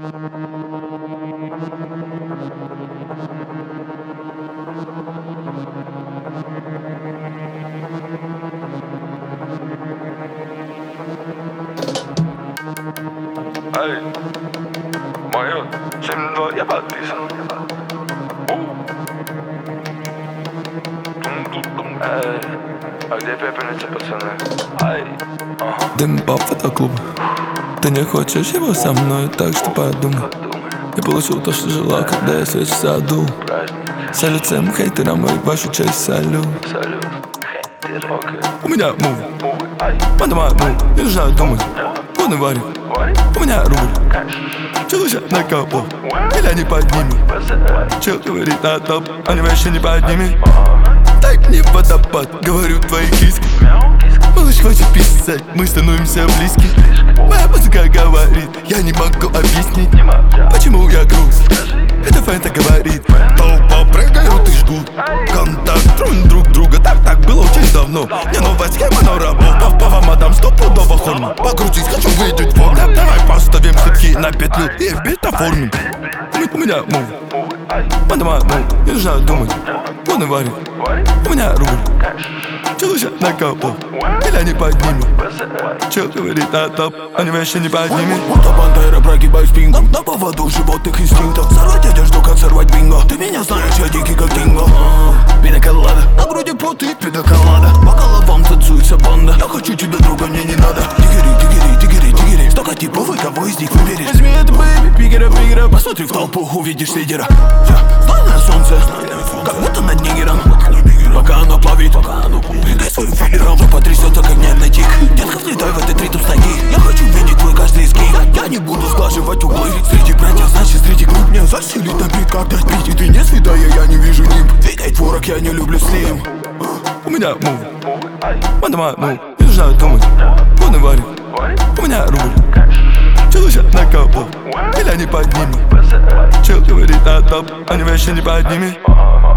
Эй, мое 7-2, я подписан. Эй, а где пепельница, пацаны? Ай, ага. Дым по фотоклубу. Ты не хочешь его со мной, так что подумай. Я получил то, что желал, когда я свечу задул. Салют всем хейтерам и вашу честь салют. Салют, хейтер, окей. У меня мув, поднимай мув, не нужно думать. Полный варик, у меня рубль. Чел сейчас на капот, или они поднимут. Чел говорит на топ, они вообще не поднимет. Дай мне водопад, говорю твои киски. Малыш хочет писать, мы становимся близки. Моя музыка говорит, я не могу объяснить, почему я груст. Это фэнта говорит. Толпа прыгают и жгут. Контакт друг друга, так было очень давно. Не новая схема, но работа. По вам отдам стопудово форму. Покрутись, хочу выйдет в форму. Давай поставим шутки на петлю и в бит оформим. У меня мув, поднимай мув, не нужно думать. Полный варик, у меня рубль. Чел сейчас на капот, или они поднимут. Чел говорит на топ, они вообще не поднимет. Будто пантера, прогибаю спинку. На поводу животных инстинктов. Сорвать одежду, как сорвать бинго. Ты меня знаешь, я дикий, как динго. Пинаколада, на груди поты, пинаколада. По головам танцуется банда. Я хочу тебя, друга, мне не надо. Тигери. Столько типов, и кого из них выберешь? Возьми это, бэйби, пигера. Посмотри в толпу, увидишь лидера. Знойное солнце, как будто над Нигером. Пока оно плавит, двигай своим филлером. Жопа трясется, как нервный тик. Детка, взлетай в этот ритм с ноги. Я хочу видеть твой каждый изгиб. Я не буду сглаживать углы. Среди братьев, значит, среди групп. Мне засилить на бит, как дать пить. И ты не свидая, я не вижу нимб. Двигай творог, я не люблю слим. У меня мув, поднимай мув, не нужно думать. Полный варик, у меня рубль. Чел сейчас на капот, или они поднимут. Чел говорит на топ, они вообще не поднимет.